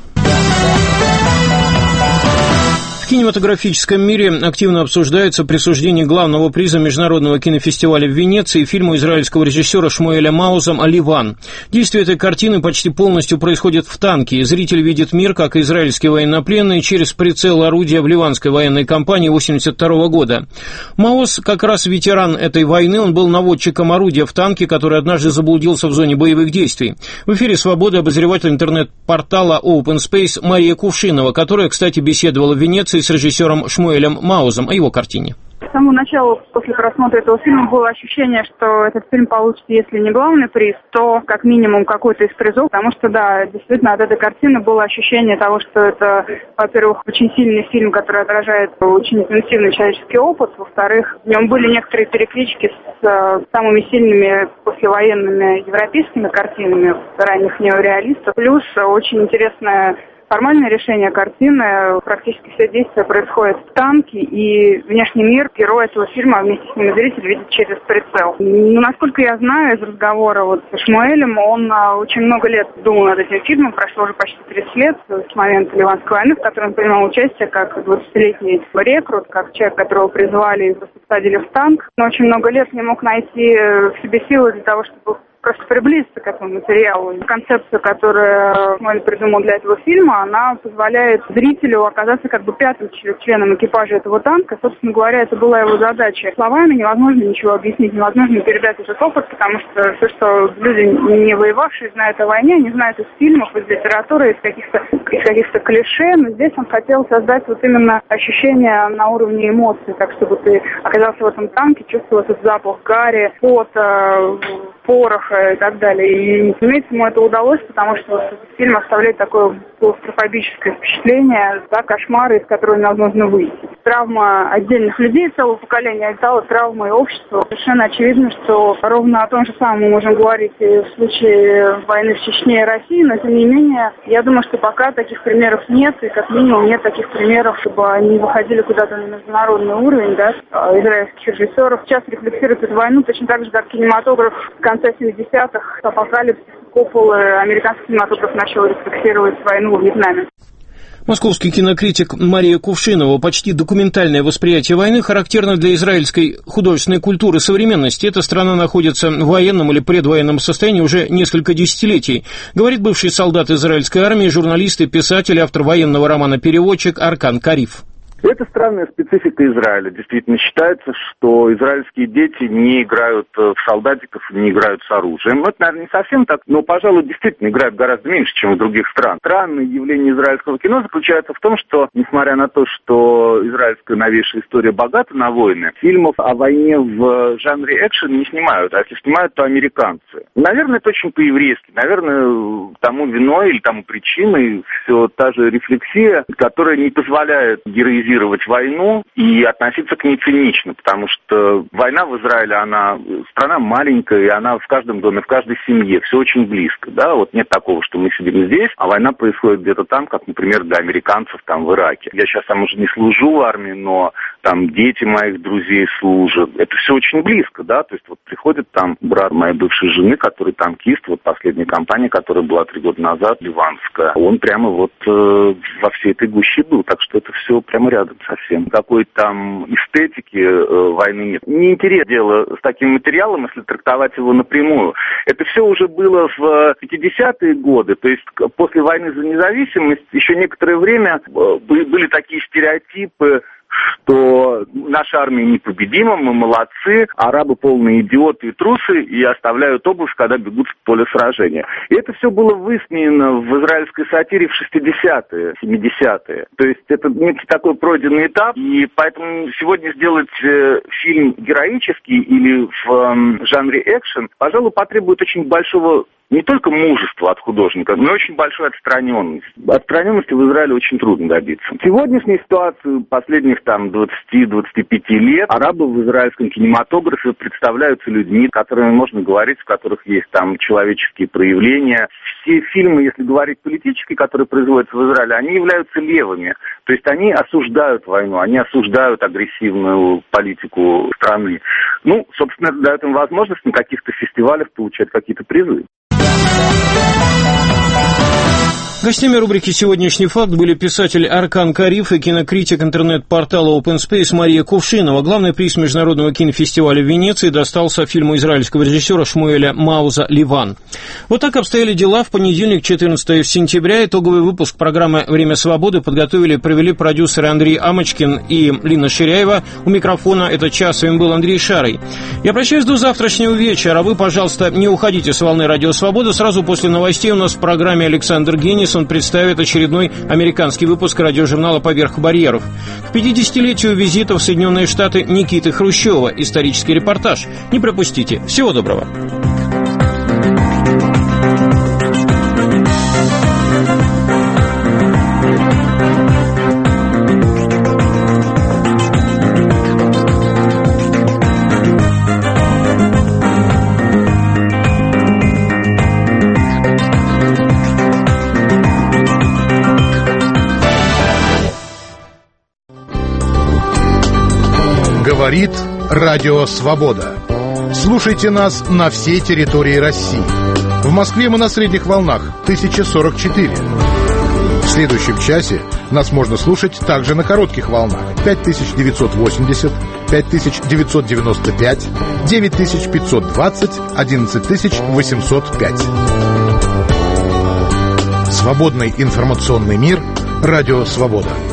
В кинематографическом мире активно обсуждается присуждение главного приза Международного кинофестиваля в Венеции фильму израильского режиссера Шмуэля Мауза «Ливан». Действие этой картины почти полностью происходит в танке, и зритель видит мир, как израильские военнопленные, через прицел орудия в ливанской военной кампании 1982 года. Мауз как раз ветеран этой войны, он был наводчиком орудия в танке, который однажды заблудился в зоне боевых действий. В эфире «Свободы» обозреватель интернет-портала Open Space Мария Кувшинова, которая, кстати, беседовала в Венеции с режиссером Шмуэлем Маузом о его картине. С самого начала, после просмотра этого фильма, было ощущение, что этот фильм получит, если не главный приз, то как минимум какой-то из призов, потому что, да, действительно, от этой картины было ощущение того, что это, во-первых, очень сильный фильм, который отражает очень интенсивный человеческий опыт, во-вторых, в нем были некоторые переклички с самыми сильными послевоенными европейскими картинами ранних неореалистов, плюс очень интересная формальное решение картины, практически все действия происходят в танке, и внешний мир героя этого фильма, а вместе с ним зритель видит через прицел. Но, насколько я знаю из разговора с Шмуэлем, он очень много лет думал над этим фильмом, прошло уже почти 30 лет с момента Ливанской войны, в которой он принимал участие как 20-летний рекрут, как человек, которого призвали и просто посадили в танк. Но очень много лет не мог найти в себе силы для того, чтобы просто приблизиться к этому материалу. Концепция, которую Шмуэль придумал для этого фильма, она позволяет зрителю оказаться как бы пятым членом экипажа этого танка. Собственно говоря, это была его задача. Словами невозможно ничего объяснить, невозможно передать этот опыт, потому что все, что люди, не воевавшие, знают о войне, они знают из фильмов, из литературы, из каких-то клише, но здесь он хотел создать вот именно ощущение на уровне эмоций, так чтобы ты оказался в этом танке, чувствовал этот запах гари, пота, пороха и так далее. И, разумеется, ему это удалось, потому что этот фильм оставляет такое клаустрофобическое впечатление, да, кошмары, из которого невозможно выйти. травма отдельных людей, целого поколения, а стала травмой общества. Совершенно очевидно, что ровно о том же самом мы можем говорить и в случае войны в Чечне и России, но тем не менее, я думаю, что пока таких примеров нет, и как минимум нет таких примеров, чтобы они выходили куда-то на международный уровень, да, израильских режиссеров. Сейчас рефлексируют эту войну точно так же, как кинематограф в конце 70-х, апокалипсис, Копполы, американский кинематограф начал рефлексировать войну в Вьетнаме. Московский кинокритик Мария Кувшинова. Почти документальное восприятие войны характерно для израильской художественной культуры современности. Эта страна находится в военном или предвоенном состоянии уже несколько десятилетий, говорит бывший солдат израильской армии, журналист и писатель, автор военного романа-переводчик Аркан Кариф. Это странная специфика Израиля. Действительно считается, что израильские дети не играют в солдатиков, не играют с оружием. Это, наверное, не совсем так, но, пожалуй, действительно играют гораздо меньше, чем в других странах. Странное явление израильского кино заключается в том, что, несмотря на то, что израильская новейшая история богата на войны, фильмов о войне в жанре экшен не снимают, а если снимают, то американцы. Наверное, это очень по-еврейски. Наверное, тому виной или тому причиной все та же рефлексия, которая не позволяет героизировать войну и относиться к ней цинично, потому что война в Израиле, она страна маленькая, и она в каждом доме, в каждой семье, все очень близко, да, вот нет такого, что мы сидим здесь, а война происходит где-то там, как, например, для американцев там в Ираке. Я сейчас там уже не служу в армии, но там дети моих друзей служат, это все очень близко, да, то есть вот приходит там брат моей бывшей жены, который танкист, вот последняя кампания, которая была 3 года назад, ливанская, он прямо вот во всей этой гуще был, так что это все прямо рядом совсем. Какой-то там эстетики войны нет. Неинтересно дело с таким материалом, если трактовать его напрямую. Это все уже было в 50-е годы, то есть после войны за независимость еще некоторое время были такие стереотипы, что наша армия непобедима, мы молодцы, арабы полные идиоты и трусы и оставляют обувь, когда бегут в поле сражения. И это все было высмеяно в израильской сатире в 60-е, 70-е. То есть это некий такой пройденный этап, и поэтому сегодня сделать фильм героический или в жанре экшен, пожалуй, потребует очень большого не только мужества от художника, но и очень большой отстраненности. Отстраненности в Израиле очень трудно добиться. В сегодняшней ситуации последних там 20-25 лет арабы в израильском кинематографе представляются людьми, с которыми можно говорить, в которых есть там человеческие проявления. Все фильмы, если говорить политические, которые производятся в Израиле, они являются левыми. То есть они осуждают войну, они осуждают агрессивную политику страны. Ну, собственно, это дает им возможность на каких-то фестивалях получать какие-то призы. Гостями рубрики «Сегодняшний факт» были писатель Аркан Кариф и кинокритик интернет-портала Open Space Мария Кувшинова. Главный приз Международного кинофестиваля в Венеции достался фильму израильского режиссера Шмуэля Мауза «Ливан». Вот так обстояли дела. В понедельник, 14 сентября, итоговый выпуск программы «Время свободы» подготовили и провели продюсеры Андрей Амочкин и Лина Ширяева. У микрофона этот час с вами был Андрей Шарый. Я прощаюсь до завтрашнего вечера. А вы, пожалуйста, не уходите с волны «Радио Свобода». Сразу после новостей у нас в программе Александр Генис. Он представит очередной американский выпуск радиожурнала «Поверх барьеров». К 50-летию визита в Соединенные Штаты Никиты Хрущева. Исторический репортаж. Не пропустите. Всего доброго. Говорит Радио Свобода. Слушайте нас на всей территории России. В Москве мы на средних волнах 1044. В следующем часе нас можно слушать также на коротких волнах 5980, 5995, 9520, 11805. Свободный информационный мир. Радио Свобода.